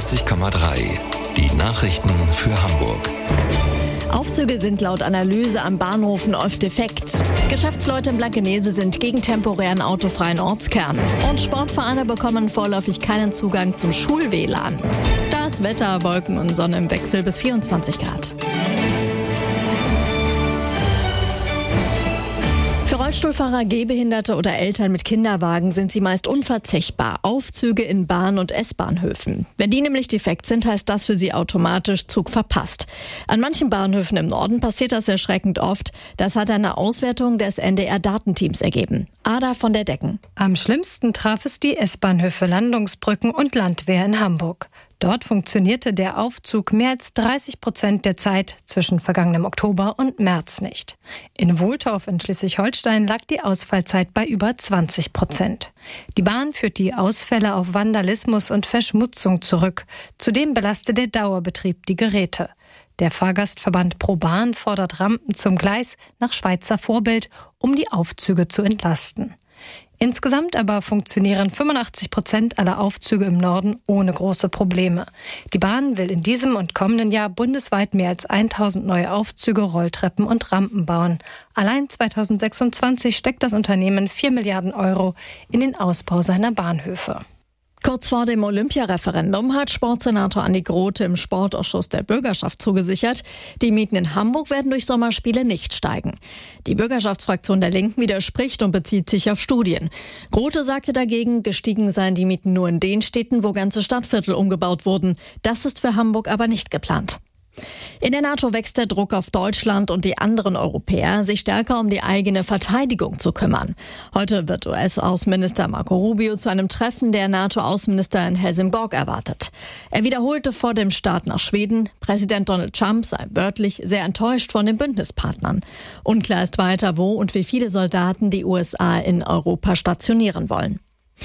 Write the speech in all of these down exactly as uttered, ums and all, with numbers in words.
neunzig Komma drei. Die Nachrichten für Hamburg. Aufzüge sind laut Analyse am Bahnhofen oft defekt. Geschäftsleute in Blankenese sind gegen temporären autofreien Ortskern. Und Sportvereine bekommen vorläufig keinen Zugang zum Schul-W L A N. Das Wetter, Wolken und Sonne im Wechsel bis vierundzwanzig Grad. Für Rollstuhlfahrer, Gehbehinderte oder Eltern mit Kinderwagen sind sie meist unverzichtbar. Aufzüge in Bahn- und S-Bahnhöfen. Wenn die nämlich defekt sind, heißt das für sie automatisch Zug verpasst. An manchen Bahnhöfen im Norden passiert das erschreckend oft. Das hat eine Auswertung des N D R-Datenteams ergeben. Ada von der Decken. Am schlimmsten traf es die S-Bahnhöfe Landungsbrücken und Landwehr in Hamburg. Dort funktionierte der Aufzug mehr als dreißig Prozent der Zeit zwischen vergangenem Oktober und März nicht. In Wohltorf in Schleswig-Holstein lag die Ausfallzeit bei über zwanzig Prozent. Die Bahn führt die Ausfälle auf Vandalismus und Verschmutzung zurück. Zudem belastet der Dauerbetrieb die Geräte. Der Fahrgastverband ProBahn fordert Rampen zum Gleis nach Schweizer Vorbild, um die Aufzüge zu entlasten. Insgesamt aber funktionieren fünfundachtzig Prozent aller Aufzüge im Norden ohne große Probleme. Die Bahn will in diesem und kommenden Jahr bundesweit mehr als tausend neue Aufzüge, Rolltreppen und Rampen bauen. Allein zweitausendsechsundzwanzig steckt das Unternehmen vier Milliarden Euro in den Ausbau seiner Bahnhöfe. Kurz vor dem Olympiareferendum hat Sportsenator Andi Grote im Sportausschuss der Bürgerschaft zugesichert, die Mieten in Hamburg werden durch Sommerspiele nicht steigen. Die Bürgerschaftsfraktion der Linken widerspricht und bezieht sich auf Studien. Grote sagte dagegen, gestiegen seien die Mieten nur in den Städten, wo ganze Stadtviertel umgebaut wurden. Das ist für Hamburg aber nicht geplant. In der NATO wächst der Druck auf Deutschland und die anderen Europäer, sich stärker um die eigene Verteidigung zu kümmern. Heute wird U S-Außenminister Marco Rubio zu einem Treffen der NATO-Außenminister in Helsingborg erwartet. Er wiederholte vor dem Start nach Schweden, Präsident Donald Trump sei wörtlich sehr enttäuscht von den Bündnispartnern. Unklar ist weiter, wo und wie viele Soldaten die U S A in Europa stationieren wollen.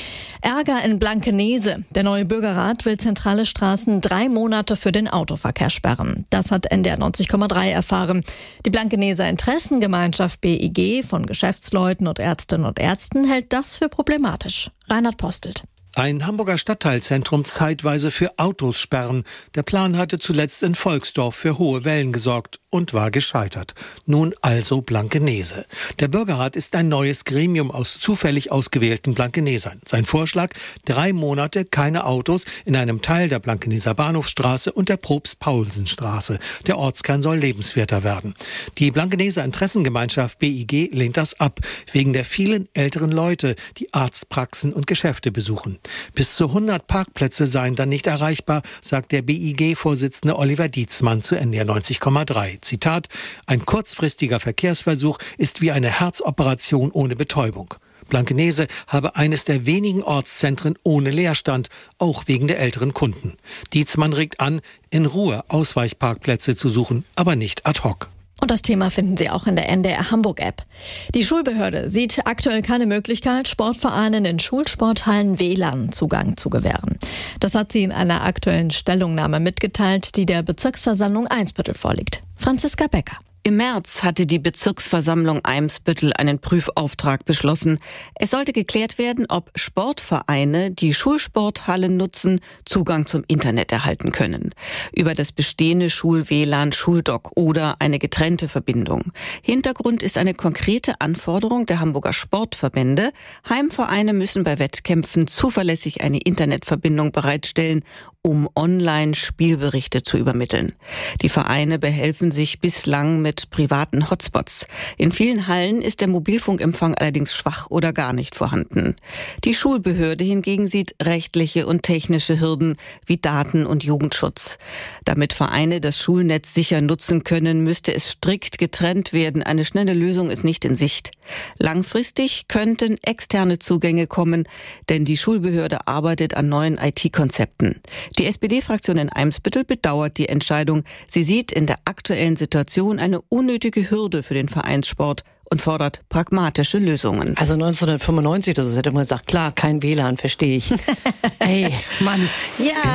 Ärger in Blankenese. Der neue Bürgerrat will zentrale Straßen drei Monate für den Autoverkehr sperren. Das hat N D R neunzig Komma drei erfahren. Die Blankeneser Interessengemeinschaft B I G von Geschäftsleuten und Ärztinnen und Ärzten hält das für problematisch. Reinhard Postelt. Ein Hamburger Stadtteilzentrum zeitweise für Autos sperren. Der Plan hatte zuletzt in Volksdorf für hohe Wellen gesorgt und war gescheitert. Nun also Blankenese. Der Bürgerrat ist ein neues Gremium aus zufällig ausgewählten Blankenesern. Sein Vorschlag: drei Monate keine Autos in einem Teil der Blankeneser Bahnhofsstraße und der Probst-Paulsen-Straße. Der Ortskern soll lebenswerter werden. Die Blankeneser Interessengemeinschaft B I G lehnt das ab, wegen der vielen älteren Leute, die Arztpraxen und Geschäfte besuchen. Bis zu hundert Parkplätze seien dann nicht erreichbar, sagt der B I G-Vorsitzende Oliver Dietzmann zu N D R neunzig Komma drei. Zitat: Ein kurzfristiger Verkehrsversuch ist wie eine Herzoperation ohne Betäubung. Blankenese habe eines der wenigen Ortszentren ohne Leerstand, auch wegen der älteren Kunden. Dietzmann regt an, in Ruhe Ausweichparkplätze zu suchen, aber nicht ad hoc. Und das Thema finden Sie auch in der N D R Hamburg-App. Die Schulbehörde sieht aktuell keine Möglichkeit, Sportvereinen in Schulsporthallen W L A N-Zugang zu gewähren. Das hat sie in einer aktuellen Stellungnahme mitgeteilt, die der Bezirksversammlung Eimsbüttel vorliegt. Franziska Becker. Im März hatte die Bezirksversammlung Eimsbüttel einen Prüfauftrag beschlossen. Es sollte geklärt werden, ob Sportvereine, die Schulsporthallen nutzen, Zugang zum Internet erhalten können. Über das bestehende Schul-W L A N, Schuldoc oder eine getrennte Verbindung. Hintergrund ist eine konkrete Anforderung der Hamburger Sportverbände. Heimvereine müssen bei Wettkämpfen zuverlässig eine Internetverbindung bereitstellen, um Online-Spielberichte zu übermitteln. Die Vereine behelfen sich bislang mit privaten Hotspots. In vielen Hallen ist der Mobilfunkempfang allerdings schwach oder gar nicht vorhanden. Die Schulbehörde hingegen sieht rechtliche und technische Hürden wie Daten- und Jugendschutz. Damit Vereine das Schulnetz sicher nutzen können, müsste es strikt getrennt werden. Eine schnelle Lösung ist nicht in Sicht. Langfristig könnten externe Zugänge kommen, denn die Schulbehörde arbeitet an neuen I T-Konzepten. Die S P D-Fraktion in Eimsbüttel bedauert die Entscheidung. Sie sieht in der aktuellen Situation eine unnötige Hürde für den Vereinssport und fordert pragmatische Lösungen. Also neunzehnhundertfünfundneunzig, das ist, hätte man gesagt, klar, kein W L A N, verstehe ich. Ey, Mann. Ja.